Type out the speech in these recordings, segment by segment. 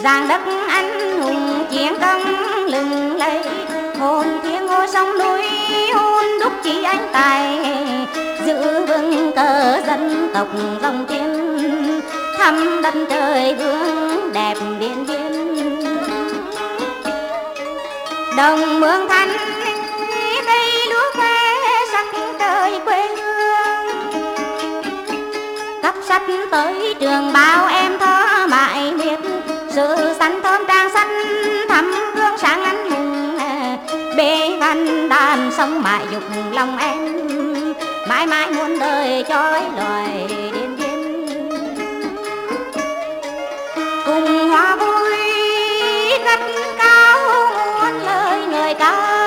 giang đất anh hùng chiến công lừng lẫy, hồn thiêng ngôi sông núi hôn đúc chỉ anh tài, giữ vững cờ dân tộc dòng tiên, thăm đất trời vương đẹp Điện Biên. Đồng mương thanh cây lúa khoe sắc trời quê hương, cấp sách tới trường bao em thơ mãi miệt, sự xanh thơm trang xanh thắm hương sáng anh hùng, bê văn đàn sông mãi dục lòng em, mãi mãi muôn đời chói loài Điện Biên. Cùng hoa vui cất cao muôn lời người ca,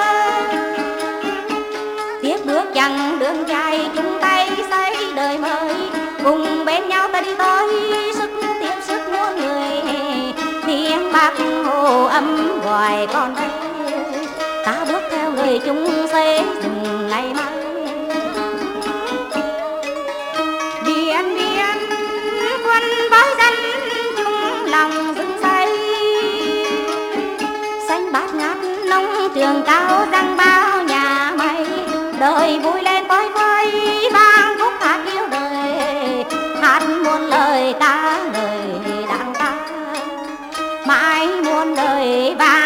tiếp bước chặng đường dài chung tay xây đời mới, cùng bên nhau ta đi tới sức tiếp sức muôn người, tiếng Bác Hồ ấm gọi con đây, ta bước theo lời chung xây dựng ngày mai. Điện Biên quân với dân chung lòng dựng xây, xanh bát ngát nông trường cao răng bao nhà máy, đời vui lên phơi phới vang khúc hát yêu đời, hát muôn lời ca đời đảng ta, mãi muôn đời vang